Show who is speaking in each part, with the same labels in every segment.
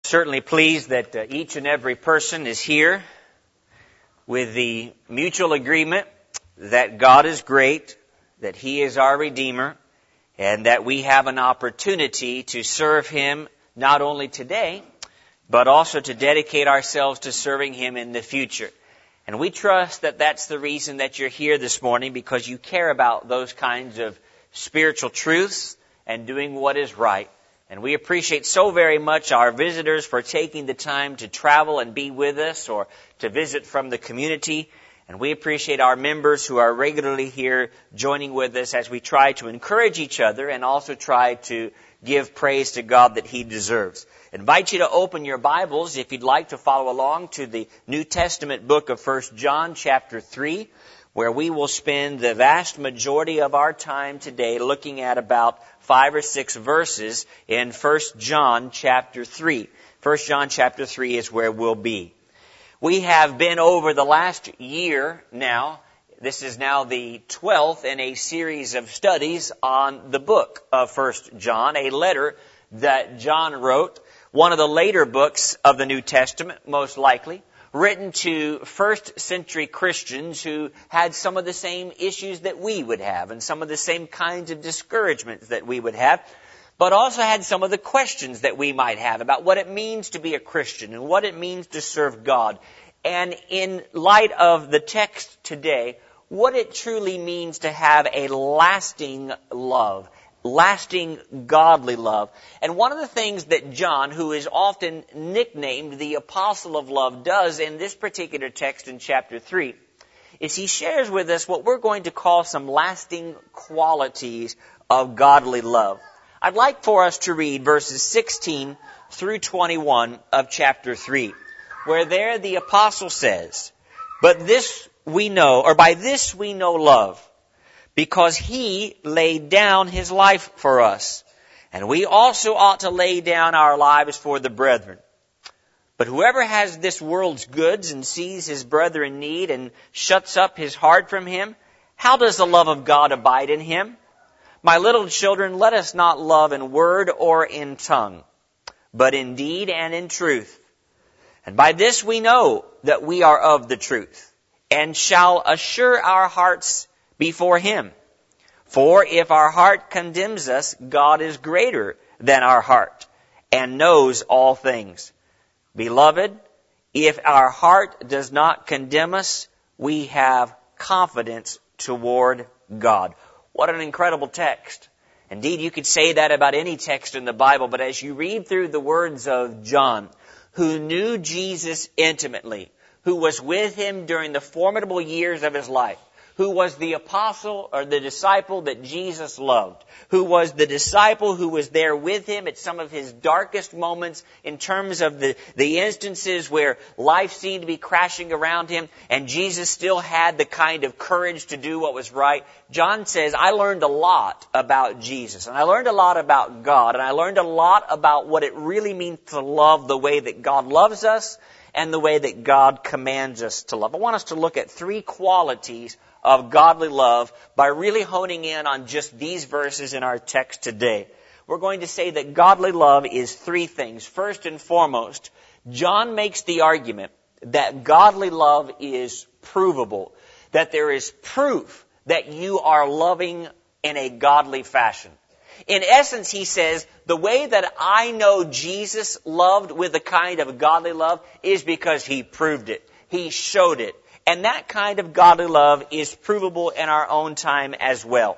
Speaker 1: Certainly pleased that each and every person is here with the mutual agreement that God is great, that He is our Redeemer, and that we have an opportunity to serve Him not only today, but also to dedicate ourselves to serving Him in the future. And we trust that that's the reason that you're here this morning, because you care about those kinds of spiritual truths and doing what is right. And we appreciate so very much our visitors for taking the time to travel and be with us or to visit from the community. And we appreciate our members who are regularly here joining with us as we try to encourage each other and also try to give praise to God that He deserves. I invite you to open your Bibles, if you'd like to follow along, to the New Testament book of 1 John chapter 3, where we will spend the vast majority of our time today looking at about 5 or 6 verses in 1 John chapter 3. 1 John chapter 3 is where we'll be. We have been over the last year now, this is now the 12th in a series of studies on the book of 1 John, a letter that John wrote, one of the later books of the New Testament, most likely, written to first century Christians who had some of the same issues that we would have and some of the same kinds of discouragements that we would have, but also had some of the questions that we might have about what it means to be a Christian and what it means to serve God. And in light of the text today, what it truly means to have a lasting love, lasting godly love. And one of the things that John, who is often nicknamed the Apostle of Love, does in this particular text in chapter 3 is he shares with us what we're going to call some lasting qualities of godly love. I'd like for us to read verses 16 through 21 of chapter 3, where there the apostle says, "But this we know, or by this we know love, because He laid down His life for us, and we also ought to lay down our lives for the brethren. But whoever has this world's goods and sees his brother in need and shuts up his heart from him, how does the love of God abide in him? My little children, let us not love in word or in tongue, but in deed and in truth. And by this we know that we are of the truth, and shall assure our hearts before Him. For if our heart condemns us, God is greater than our heart, and knows all things. Beloved, if our heart does not condemn us, we have confidence toward God." What an incredible text. Indeed, you could say that about any text in the Bible, but as you read through the words of John, who knew Jesus intimately, who was with Him during the formidable years of His life, who was the apostle or the disciple that Jesus loved, who was the disciple who was there with Him at some of His darkest moments in terms of the instances where life seemed to be crashing around Him and Jesus still had the kind of courage to do what was right. John says, I learned a lot about Jesus, and I learned a lot about God, and I learned a lot about what it really means to love the way that God loves us and the way that God commands us to love. I want us to look at 3 qualities of godly love by really honing in on just these verses in our text today. We're going to say that godly love is 3 things. First and foremost, John makes the argument that godly love is provable, that there is proof that you are loving in a godly fashion. In essence, he says, the way that I know Jesus loved with a kind of godly love is because He proved it. He showed it. And that kind of godly love is provable in our own time as well.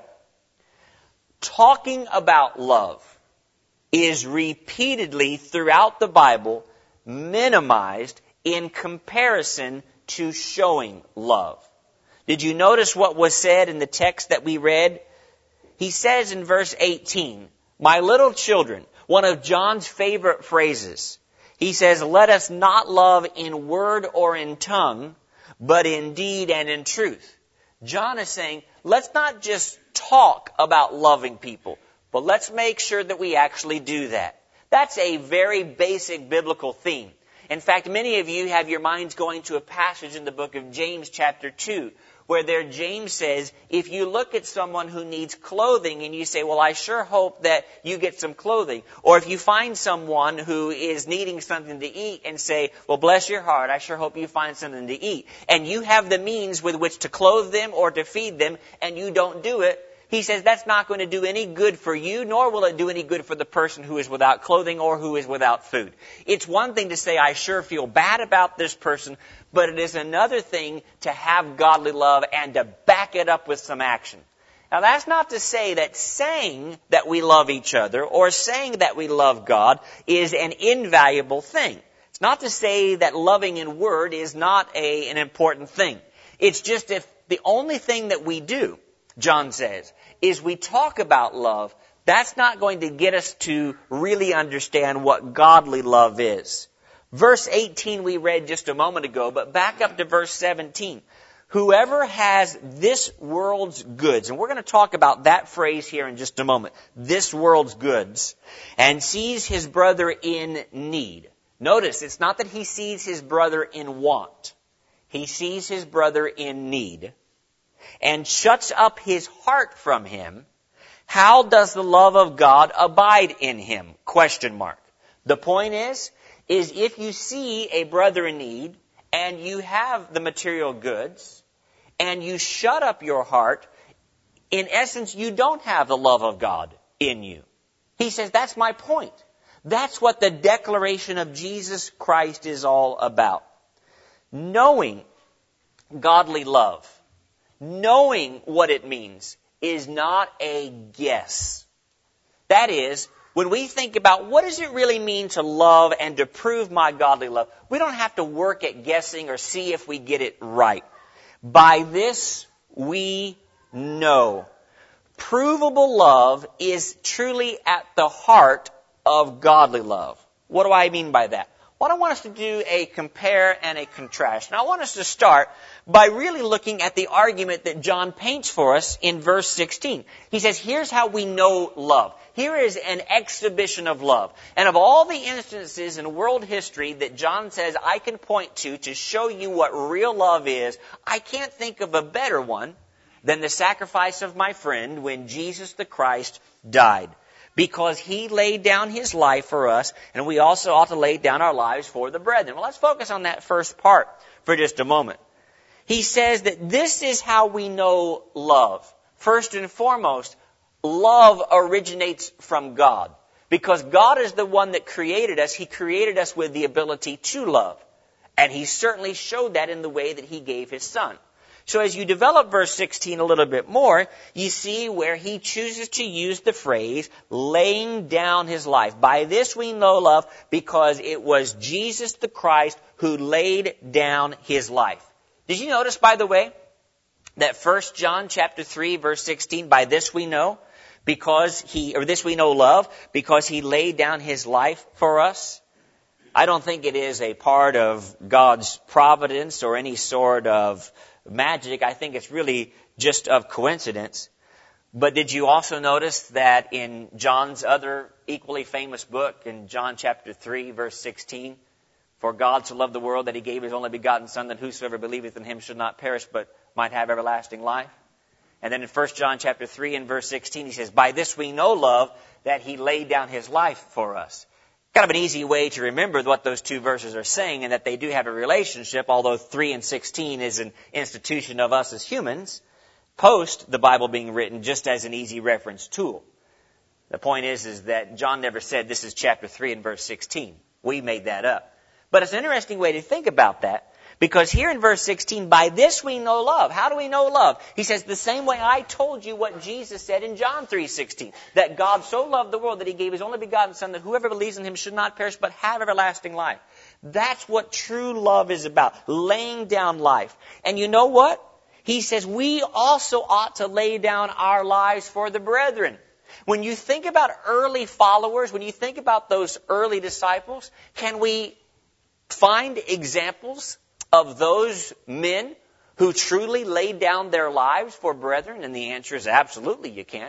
Speaker 1: Talking about love is repeatedly throughout the Bible minimized in comparison to showing love. Did you notice what was said in the text that we read? He says in verse 18, "My little children," one of John's favorite phrases. He says, "Let us not love in word or in tongue, but in deed and in truth." John is saying, let's not just talk about loving people, but let's make sure that we actually do that. That's a very basic biblical theme. In fact, many of you have your minds going to a passage in the book of James chapter 2, where there James says, if you look at someone who needs clothing and you say, well, I sure hope that you get some clothing. Or if you find someone who is needing something to eat and say, well, bless your heart, I sure hope you find something to eat. And you have the means with which to clothe them or to feed them, and you don't do it. He says that's not going to do any good for you, nor will it do any good for the person who is without clothing or who is without food. It's one thing to say, I sure feel bad about this person, but it is another thing to have godly love and to back it up with some action. Now, that's not to say that saying that we love each other or saying that we love God is an invaluable thing. It's not to say that loving in word is not an important thing. It's just if the only thing that we do, John says, is we talk about love, that's not going to get us to really understand what godly love is. Verse 18 we read just a moment ago, but back up to verse 17. Whoever has this world's goods, and we're going to talk about that phrase here in just a moment, this world's goods, and sees his brother in need. Notice, it's not that he sees his brother in want. He sees his brother in need, and shuts up his heart from him. How does the love of God abide in him? Question mark. The point is if you see a brother in need, and you have the material goods, and you shut up your heart, in essence, you don't have the love of God in you. He says, that's my point. That's what the declaration of Jesus Christ is all about. Knowing godly love, knowing what it means, is not a guess. That is, when we think about what does it really mean to love and to prove my godly love, we don't have to work at guessing or see if we get it right. By this we know. Provable love is truly at the heart of godly love. What do I mean by that? Well, I want us to do a compare and a contrast. And I want us to start by really looking at the argument that John paints for us in verse 16. He says, here's how we know love. Here is an exhibition of love. And of all the instances in world history that John says I can point to show you what real love is, I can't think of a better one than the sacrifice of my friend when Jesus the Christ died. Because he laid down his life for us, and we also ought to lay down our lives for the brethren. Well, let's focus on that first part for just a moment. He says that this is how we know love. First and foremost, love originates from God. Because God is the one that created us. He created us with the ability to love. And he certainly showed that in the way that he gave his Son. So as you develop verse 16 a little bit more, you see where he chooses to use the phrase, laying down his life. By this we know love, because it was Jesus the Christ who laid down his life. Did you notice, by the way, that 1 John chapter 3, verse 16, by this we know, this we know love, because he laid down his life for us? I don't think it is a part of God's providence or any sort of magic. I think it's really just of coincidence. But did you also notice that in John's other equally famous book, in John chapter 3, verse 16, for God so loved the world that he gave his only begotten Son, that whosoever believeth in him should not perish, but might have everlasting life? And then in 1 John chapter 3 and verse 16, he says, by this we know love, that he laid down his life for us. Kind of an easy way to remember what those two verses are saying, and that they do have a relationship, although 3 and 16 is an institution of us as humans, post the Bible being written, just as an easy reference tool. The point is that John never said this is chapter 3 and verse 16. We made that up. But it's an interesting way to think about that, because here in verse 16, by this we know love. How do we know love? He says, the same way I told you what Jesus said in John 3:16, that God so loved the world that he gave his only begotten Son, that whoever believes in him should not perish but have everlasting life. That's what true love is about, laying down life. And you know what? He says we also ought to lay down our lives for the brethren. When you think about early followers, when you think about those early disciples, can we find examples of those men who truly laid down their lives for brethren? And the answer is absolutely you can.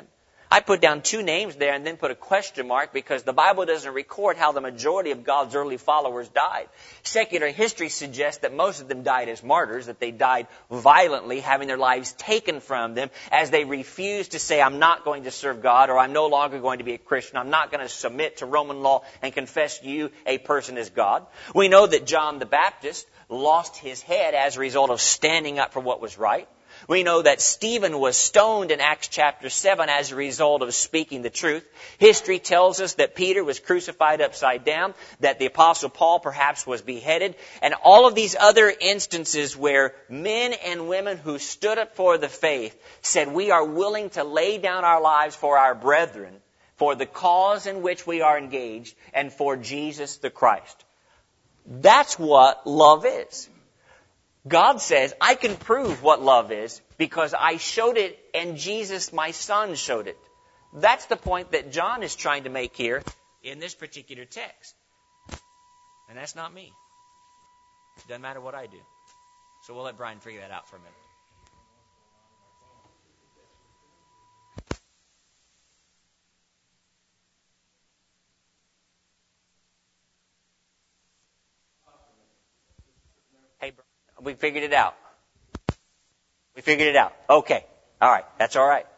Speaker 1: I put down 2 names there and then put a question mark because the Bible doesn't record how the majority of God's early followers died. Secular history suggests that most of them died as martyrs, that they died violently, having their lives taken from them as they refused to say, I'm not going to serve God, or I'm no longer going to be a Christian. I'm not going to submit to Roman law and confess you a person as God. We know that John the Baptist lost his head as a result of standing up for what was right. We know that Stephen was stoned in Acts chapter 7 as a result of speaking the truth. History tells us that Peter was crucified upside down, that the Apostle Paul perhaps was beheaded, and all of these other instances where men and women who stood up for the faith said, we are willing to lay down our lives for our brethren, for the cause in which we are engaged, and for Jesus the Christ. That's what love is. God says, I can prove what love is because I showed it and Jesus, my son, showed it. That's the point that John is trying to make here in this particular text. And that's not me. It doesn't matter what I do. So we'll let Brian figure that out for a minute. Hey, we figured it out. We figured it out. Okay. All right. That's all right.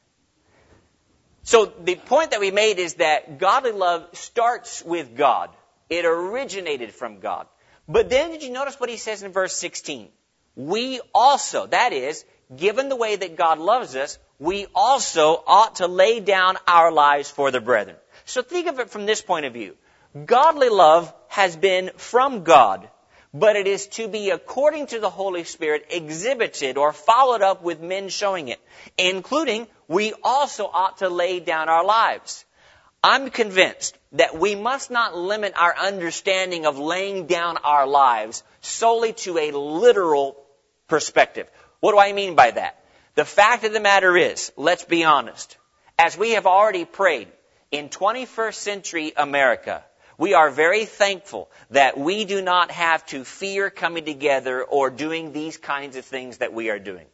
Speaker 1: So the point that we made is that godly love starts with God. It originated from God. But then did you notice what he says in verse 16? We also, that is, given the way that God loves us, we also ought to lay down our lives for the brethren. So think of it from this point of view. Godly love has been from God, but it is to be, according to the Holy Spirit, exhibited or followed up with men showing it, including we also ought to lay down our lives. I'm convinced that we must not limit our understanding of laying down our lives solely to a literal perspective. What do I mean by that? The fact of the matter is, let's be honest, as we have already prayed, in 21st century America, we are very thankful that we do not have to fear coming together or doing these kinds of things that we are doing.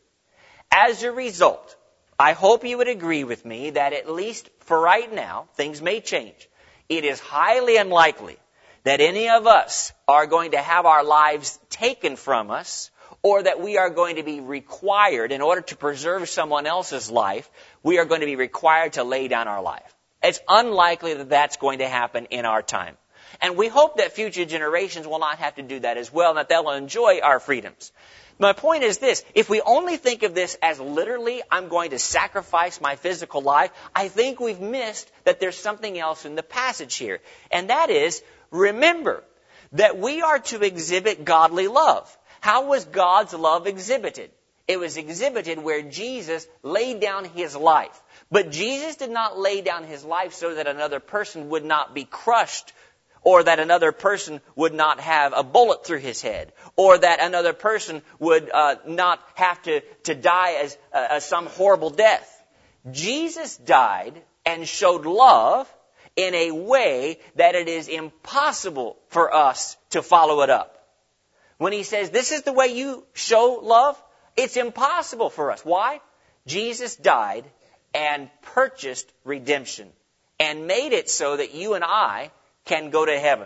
Speaker 1: As a result, I hope you would agree with me that at least for right now, things may change. It is highly unlikely that any of us are going to have our lives taken from us, or that we are going to be required, in order to preserve someone else's life, we are going to be required to lay down our life. It's unlikely that that's going to happen in our time. And we hope that future generations will not have to do that as well, and that they'll enjoy our freedoms. My point is this: if we only think of this as literally, I'm going to sacrifice my physical life, I think we've missed that there's something else in the passage here. And that is, remember that we are to exhibit godly love. How was God's love exhibited? It was exhibited where Jesus laid down his life. But Jesus did not lay down his life so that another person would not be crushed, or that another person would not have a bullet through his head, or that another person would not have to die as some horrible death. Jesus died and showed love in a way that it is impossible for us to follow it up. When he says, this is the way you show love, it's impossible for us. Why? Jesus died and purchased redemption and made it so that you and I can go to heaven.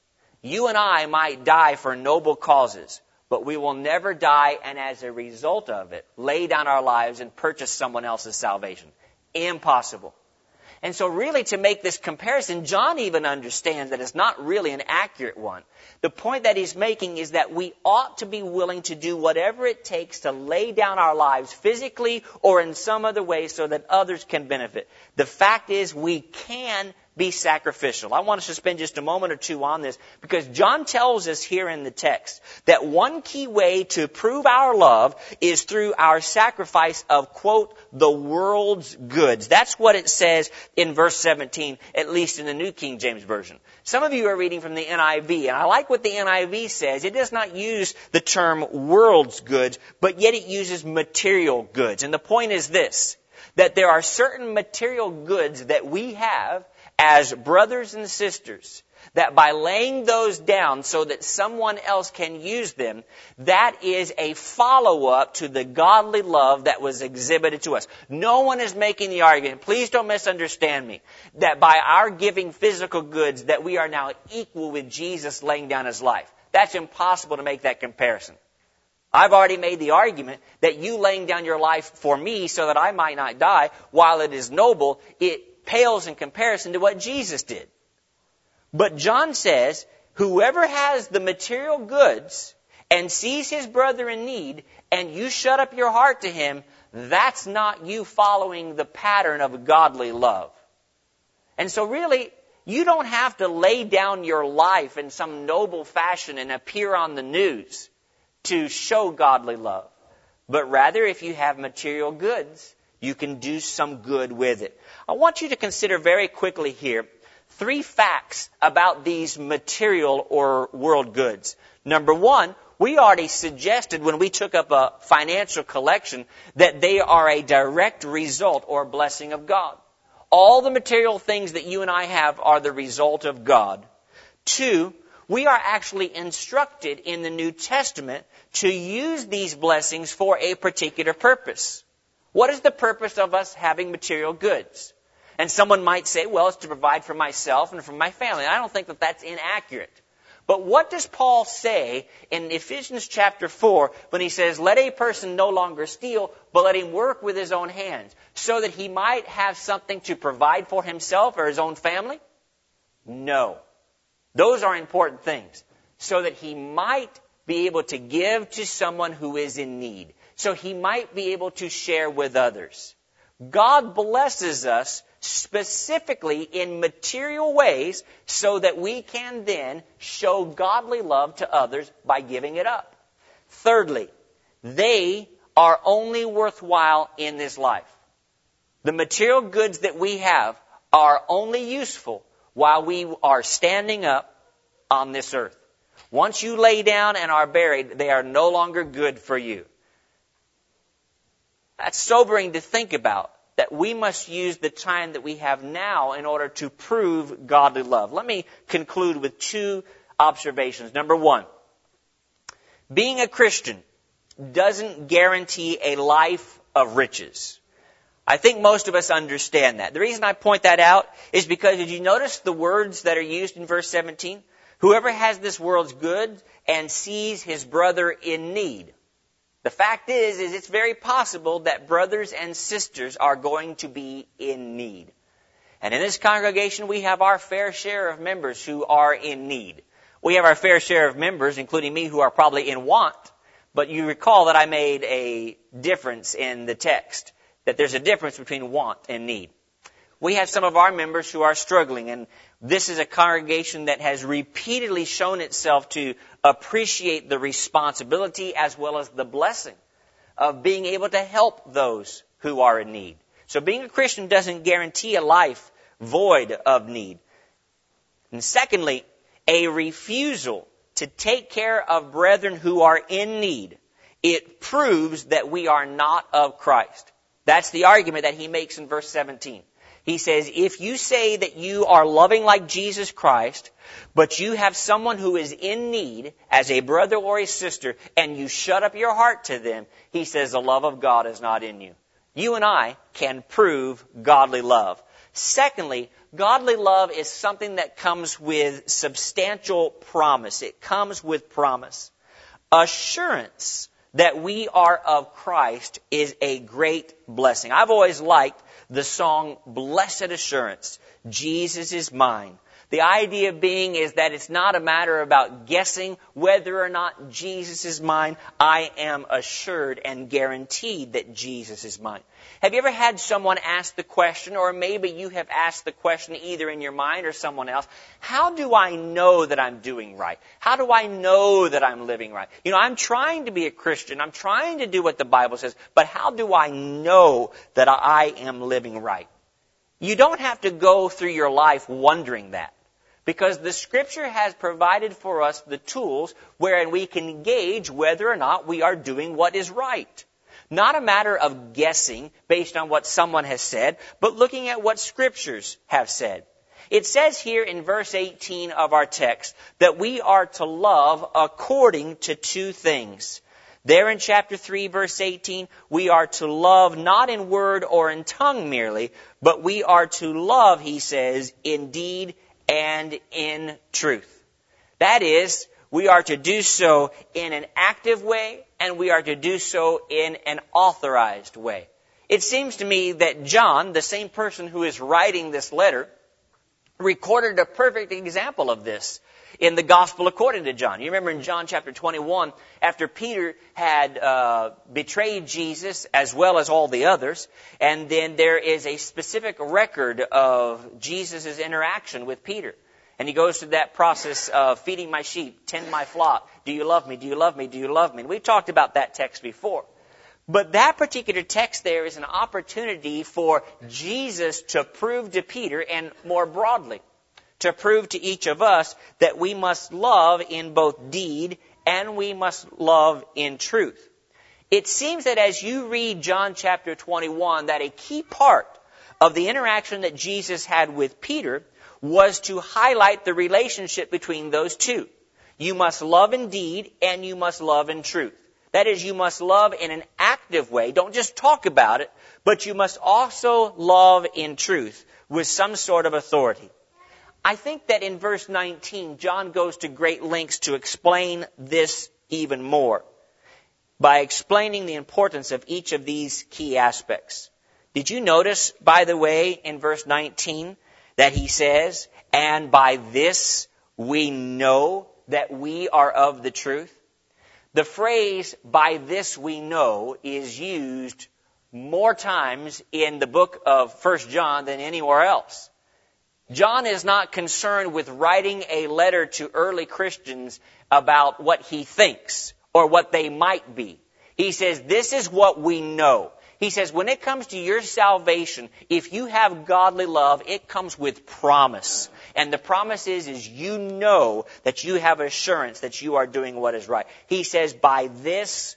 Speaker 1: You and I might die for noble causes, but we will never die and as a result of it, lay down our lives and purchase someone else's salvation. Impossible. And so really, to make this comparison, John even understands that it's not really an accurate one. The point that he's making is that we ought to be willing to do whatever it takes to lay down our lives physically or in some other way so that others can benefit. The fact is, we can be sacrificial. I want us to spend just a moment or two on this, because John tells us here in the text that one key way to prove our love is through our sacrifice of, quote, the world's goods. That's what it says in verse 17, at least in the New King James Version. Some of you are reading from the NIV, and I like what the NIV says. It does not use the term world's goods, but yet it uses material goods. And the point is this, that there are certain material goods that we have as brothers and sisters that by laying those down so that someone else can use them, that is a follow-up to the godly love that was exhibited to us. No one is making the argument, please don't misunderstand me, that by our giving physical goods that we are now equal with Jesus laying down His life. That's impossible to make that comparison. I've already made the argument that you laying down your life for me so that I might not die, while it is noble, it pales in comparison to what Jesus did. But John says, whoever has the material goods and sees his brother in need, and you shut up your heart to him, that's not you following the pattern of godly love. And so really, you don't have to lay down your life in some noble fashion and appear on the news to show godly love. But rather, if you have material goods, you can do some good with it. I want you to consider very quickly here 3 facts about these material or world goods. Number 1, we already suggested when we took up a financial collection that they are a direct result or blessing of God. All the material things that you and I have are the result of God. 2, we are actually instructed in the New Testament to use these blessings for a particular purpose. What is the purpose of us having material goods? And someone might say, well, it's to provide for myself and for my family. I don't think that that's inaccurate. But what does Paul say in Ephesians chapter 4 when he says, let a person no longer steal, but let him work with his own hands, so that he might have something to provide for himself or his own family? No. Those are important things. So that he might be able to give to someone who is in need. So he might be able to share with others. God blesses us specifically in material ways so that we can then show godly love to others by giving it up. Thirdly, they are only worthwhile in this life. The material goods that we have are only useful while we are standing up on this earth. Once you lay down and are buried, they are no longer good for you. That's sobering to think about, that we must use the time that we have now in order to prove godly love. Let me conclude with 2 observations. Number 1, being a Christian doesn't guarantee a life of riches. I think most of us understand that. The reason I point that out is because, did you notice the words that are used in verse 17? Whoever has this world's goods and sees his brother in need. The fact is it's very possible that brothers and sisters are going to be in need. And in this congregation, we have our fair share of members who are in need. We have our fair share of members, including me, who are probably in want. But you recall that I made a difference in the text, that there's a difference between want and need. We have some of our members who are struggling, and this is a congregation that has repeatedly shown itself to appreciate the responsibility as well as the blessing of being able to help those who are in need. So being a Christian doesn't guarantee a life void of need. And secondly, a refusal to take care of brethren who are in need, it proves that we are not of Christ. That's the argument that he makes in verse 17. He says, if you say that you are loving like Jesus Christ, but you have someone who is in need as a brother or a sister, and you shut up your heart to them, he says the love of God is not in you. You and I can prove godly love. Secondly, godly love is something that comes with substantial promise. It comes with promise. Assurance that we are of Christ is a great blessing. I've always liked the song, Blessed Assurance, Jesus is mine. The idea being is that it's not a matter about guessing whether or not Jesus is mine. I am assured and guaranteed that Jesus is mine. Have you ever had someone ask the question, or maybe you have asked the question either in your mind or someone else, how do I know that I'm doing right? How do I know that I'm living right? You know, I'm trying to be a Christian. I'm trying to do what the Bible says, but how do I know that I am living right? You don't have to go through your life wondering that, because the Scripture has provided for us the tools wherein we can gauge whether or not we are doing what is right. Not a matter of guessing based on what someone has said, but looking at what Scriptures have said. It says here in verse 18 of our text that we are to love according to two things. There in chapter 3, verse 18, we are to love not in word or in tongue merely, but we are to love, he says, in deed and in truth. That is, we are to do so in an active way, and we are to do so in an authorized way. It seems to me that John, the same person who is writing this letter, recorded a perfect example of this in the Gospel according to John. You remember in John chapter 21, after Peter had betrayed Jesus as well as all the others, and then there is a specific record of Jesus' interaction with Peter. And he goes through that process of feeding my sheep, tend my flock. Do you love me? Do you love me? Do you love me? And we've talked about that text before. But that particular text there is an opportunity for Jesus to prove to Peter, and more broadly, to prove to each of us that we must love in both deed and we must love in truth. It seems that as you read John chapter 21, that a key part of the interaction that Jesus had with Peter was to highlight the relationship between those two. You must love in deed and you must love in truth. That is, you must love in an active way. Don't just talk about it, but you must also love in truth with some sort of authority. I think that in verse 19, John goes to great lengths to explain this even more by explaining the importance of each of these key aspects. Did you notice, by the way, in verse 19, that he says, and by this we know that we are of the truth? The phrase, by this we know, is used more times in the book of 1 John than anywhere else. John is not concerned with writing a letter to early Christians about what he thinks or what they might be. He says, this is what we know. He says, when it comes to your salvation, if you have godly love, it comes with promise. And the promise is you know that you have assurance that you are doing what is right. He says, by this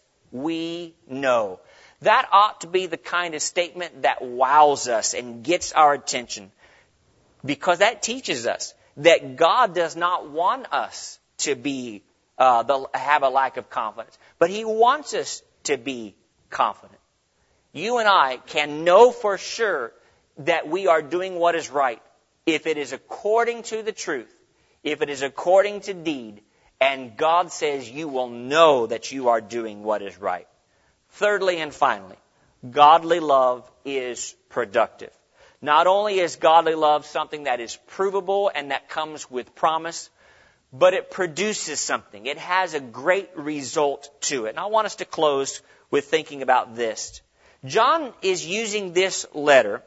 Speaker 1: we know. That ought to be the kind of statement that wows us and gets our attention. Because that teaches us that God does not want us to be have a lack of confidence. But He wants us to be confident. You and I can know for sure that we are doing what is right if it is according to the truth, if it is according to deed, and God says you will know that you are doing what is right. Thirdly and finally, godly love is productive. Not only is godly love something that is provable and that comes with promise, but it produces something. It has a great result to it. And I want us to close with thinking about this. John is using this letter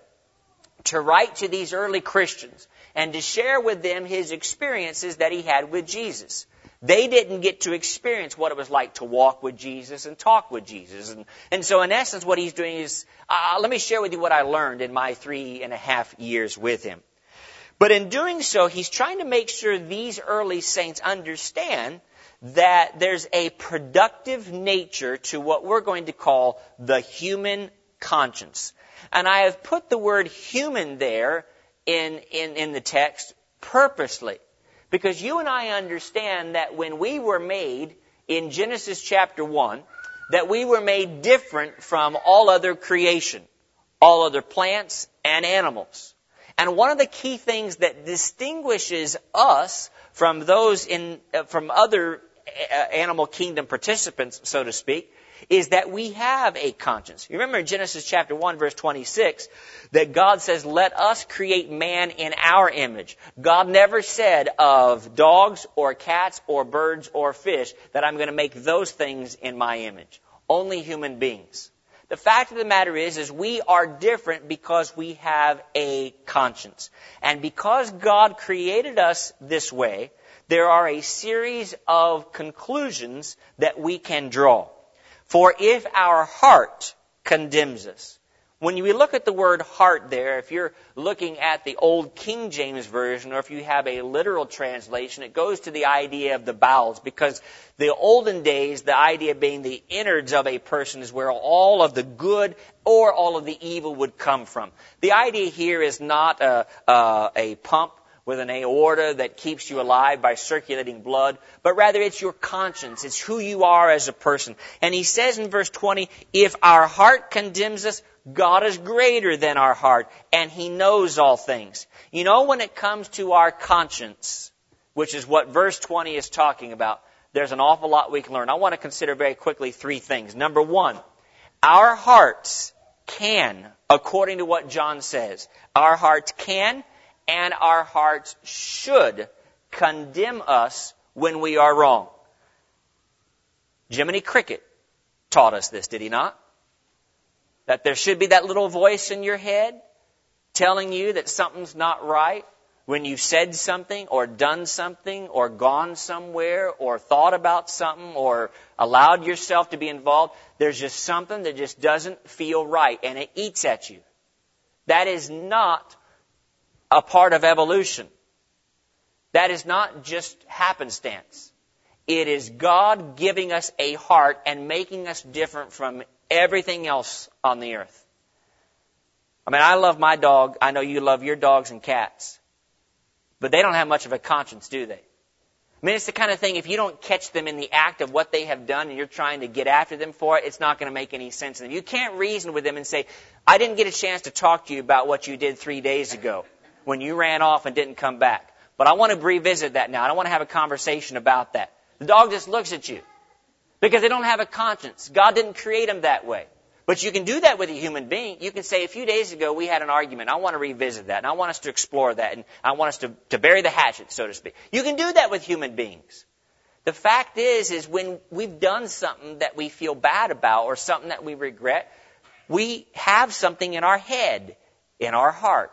Speaker 1: to write to these early Christians and to share with them his experiences that he had with Jesus. They didn't get to experience what it was like to walk with Jesus and talk with Jesus. And so in essence what he's doing is, let me share with you what I learned in my 3.5 years with him. But in doing so, he's trying to make sure these early saints understand that there's a productive nature to what we're going to call the human conscience. And I have put the word human there in the text purposely, because you and I understand that when we were made in Genesis chapter 1, that we were made different from all other creation, all other plants and animals. And one of the key things that distinguishes us from those from other animal kingdom participants, so to speak, is that we have a conscience. You remember in Genesis chapter 1, verse 26, that God says, let us create man in our image. God never said of dogs or cats or birds or fish that I'm going to make those things in my image. Only human beings. The fact of the matter is we are different because we have a conscience. And because God created us this way, there are a series of conclusions that we can draw. For if our heart condemns us. When we look at the word heart there, if you're looking at the old King James Version, or if you have a literal translation, it goes to the idea of the bowels, because the olden days, the idea being the innards of a person is where all of the good or all of the evil would come from. The idea here is not a pump with an aorta that keeps you alive by circulating blood, but rather it's your conscience. It's who you are as a person. And he says in verse 20, if our heart condemns us, God is greater than our heart, and He knows all things. You know, when it comes to our conscience, which is what verse 20 is talking about, there's an awful lot we can learn. I want to consider very quickly 3 things. Number 1, our hearts can, according to what John says, our hearts can and our hearts should condemn us when we are wrong. Jiminy Cricket taught us this, did he not? That there should be that little voice in your head telling you that something's not right when you've said something or done something or gone somewhere or thought about something or allowed yourself to be involved. There's just something that just doesn't feel right, and it eats at you. That is not a part of evolution. That is not just happenstance. It is God giving us a heart and making us different from everything else on the earth. I mean, I love my dog. I know you love your dogs and cats. But they don't have much of a conscience, do they? I mean, it's the kind of thing, if you don't catch them in the act of what they have done and you're trying to get after them for it, it's not going to make any sense to them. You can't reason with them and say, I didn't get a chance to talk to you about what you did 3 days ago when you ran off and didn't come back. But I want to revisit that now. I don't want to have a conversation about that. The dog just looks at you because they don't have a conscience. God didn't create them that way. But you can do that with a human being. You can say, a few days ago we had an argument. I want to revisit that, and I want us to explore that, and I want us to bury the hatchet, so to speak. You can do that with human beings. The fact is when we've done something that we feel bad about or something that we regret, we have something in our head, in our heart.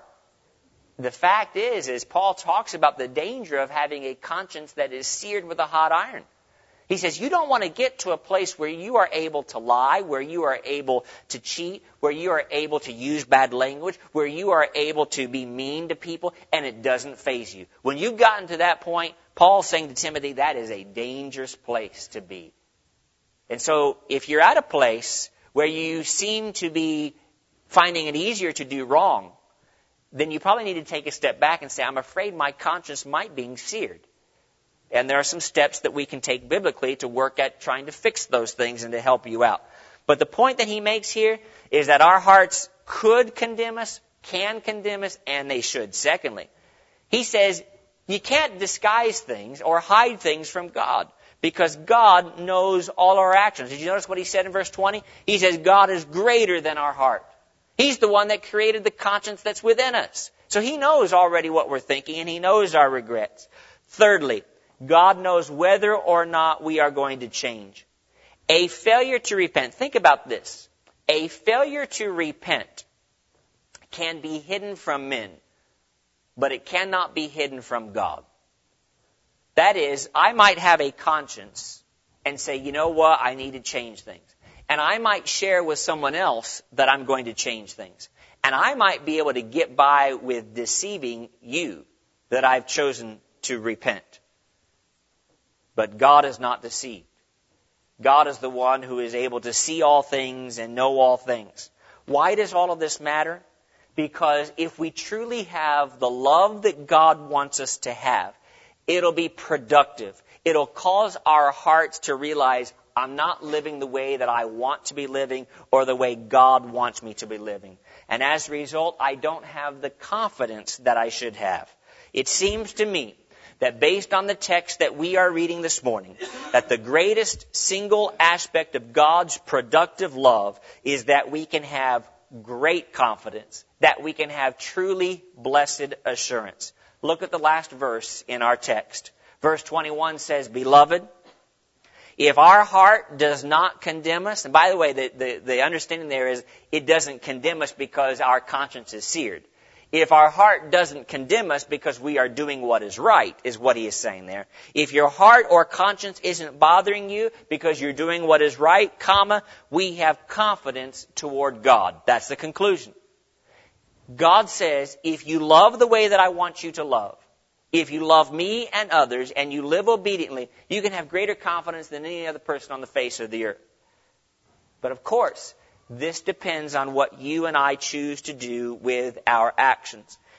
Speaker 1: The fact is Paul talks about the danger of having a conscience that is seared with a hot iron. He says you don't want to get to a place where you are able to lie, where you are able to cheat, where you are able to use bad language, where you are able to be mean to people, and it doesn't faze you. When you've gotten to that point, Paul's saying to Timothy, that is a dangerous place to be. And so if you're at a place where you seem to be finding it easier to do wrong, then you probably need to take a step back and say, I'm afraid my conscience might be seared. And there are some steps that we can take biblically to work at trying to fix those things and to help you out. But the point that he makes here is that our hearts could condemn us, can condemn us, and they should. Secondly, he says you can't disguise things or hide things from God because God knows all our actions. Did you notice what he said in verse 20? He says God is greater than our heart. He's the one that created the conscience that's within us. So he knows already what we're thinking, and he knows our regrets. Thirdly, God knows whether or not we are going to change. A failure to repent. Think about this. A failure to repent can be hidden from men, but it cannot be hidden from God. That is, I might have a conscience and say, you know what, I need to change things. And I might share with someone else that I'm going to change things. And I might be able to get by with deceiving you that I've chosen to repent. But God is not deceived. God is the one who is able to see all things and know all things. Why does all of this matter? Because if we truly have the love that God wants us to have, it'll be productive. It'll cause our hearts to realize I'm not living the way that I want to be living or the way God wants me to be living. And as a result, I don't have the confidence that I should have. It seems to me that based on the text that we are reading this morning, that the greatest single aspect of God's productive love is that we can have great confidence, that we can have truly blessed assurance. Look at the last verse in our text. Verse 21 says, Beloved, if our heart does not condemn us, and by the way, the understanding there is it doesn't condemn us because our conscience is seared. If our heart doesn't condemn us because we are doing what is right, is what he is saying there. If your heart or conscience isn't bothering you because you're doing what is right, we have confidence toward God. That's the conclusion. God says, if you love the way that I want you to love, if you love me and others and you live obediently, you can have greater confidence than any other person on the face of the earth. But of course, this depends on what you and I choose to do with our actions.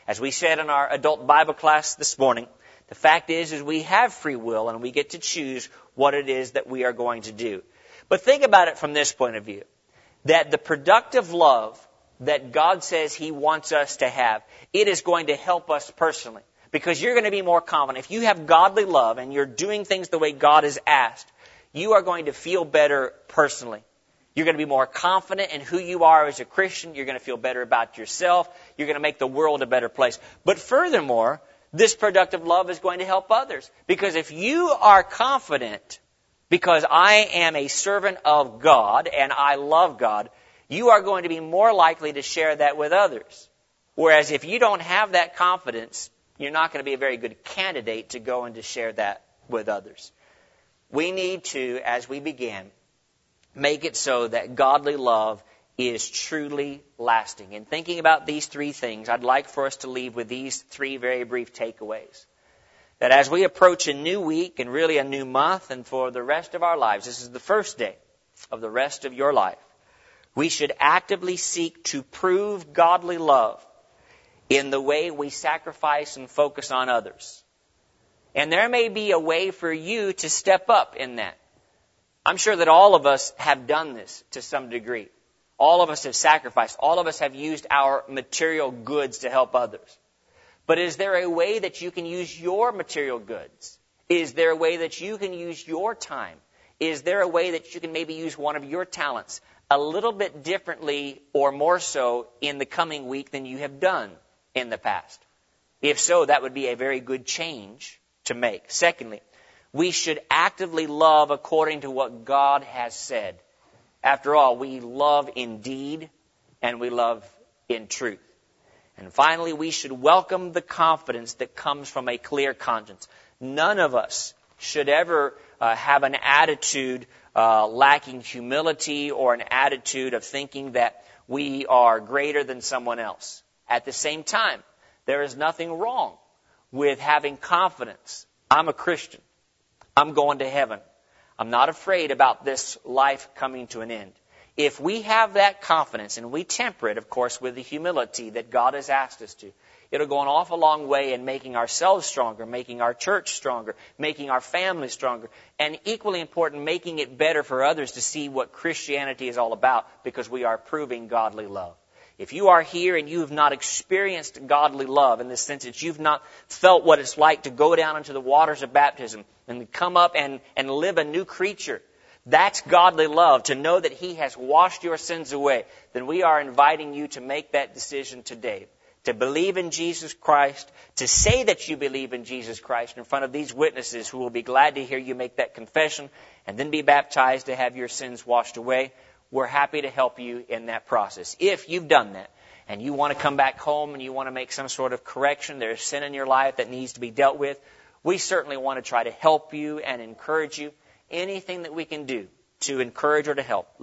Speaker 1: As we said in our adult Bible class this morning, the fact is we have free will and we get to choose what it is that we are going to do. But think about it from this point of view, that the productive love that God says He wants us to have, it is going to help us personally. Because you're going to be more confident. If you have godly love and you're doing things the way God has asked, you are going to feel better personally. You're going to be more confident in who you are as a Christian. You're going to feel better about yourself. You're going to make the world a better place. But furthermore, this productive love is going to help others. Because if you are confident, because I am a servant of God and I love God, you are going to be more likely to share that with others. Whereas if you don't have that confidence, you're not going to be a very good candidate to go and to share that with others. We need to, as we begin, make it so that godly love is truly lasting. In thinking about these three things, I'd like for us to leave with these three very brief takeaways. That as we approach a new week and really a new month and for the rest of our lives, this is the first day of the rest of your life, we should actively seek to prove godly love in the way we sacrifice and focus on others. And there may be a way for you to step up in that. I'm sure that all of us have done this to some degree. All of us have sacrificed. All of us have used our material goods to help others. But is there a way that you can use your material goods? Is there a way that you can use your time? Is there a way that you can maybe use one of your talents a little bit differently or more so in the coming week than you have done in the past? If so, that would be a very good change to make. Secondly, we should actively love according to what God has said. After all, we love in deed and we love in truth. And finally, we should welcome the confidence that comes from a clear conscience. None of us should ever have an attitude lacking humility or an attitude of thinking that we are greater than someone else. At the same time, there is nothing wrong with having confidence. I'm a Christian. I'm going to heaven. I'm not afraid about this life coming to an end. If we have that confidence, and we temper it, of course, with the humility that God has asked us to, it'll go an awful long way in making ourselves stronger, making our church stronger, making our family stronger, and equally important, making it better for others to see what Christianity is all about, because we are proving godly love. If you are here and you have not experienced godly love in the sense that you've not felt what it's like to go down into the waters of baptism and come up and live a new creature, that's godly love, to know that He has washed your sins away, then we are inviting you to make that decision today, to believe in Jesus Christ, to say that you believe in Jesus Christ in front of these witnesses who will be glad to hear you make that confession and then be baptized to have your sins washed away. We're happy to help you in that process. If you've done that and you want to come back home and you want to make some sort of correction, there's sin in your life that needs to be dealt with, we certainly want to try to help you and encourage you. Anything that we can do to encourage or to help,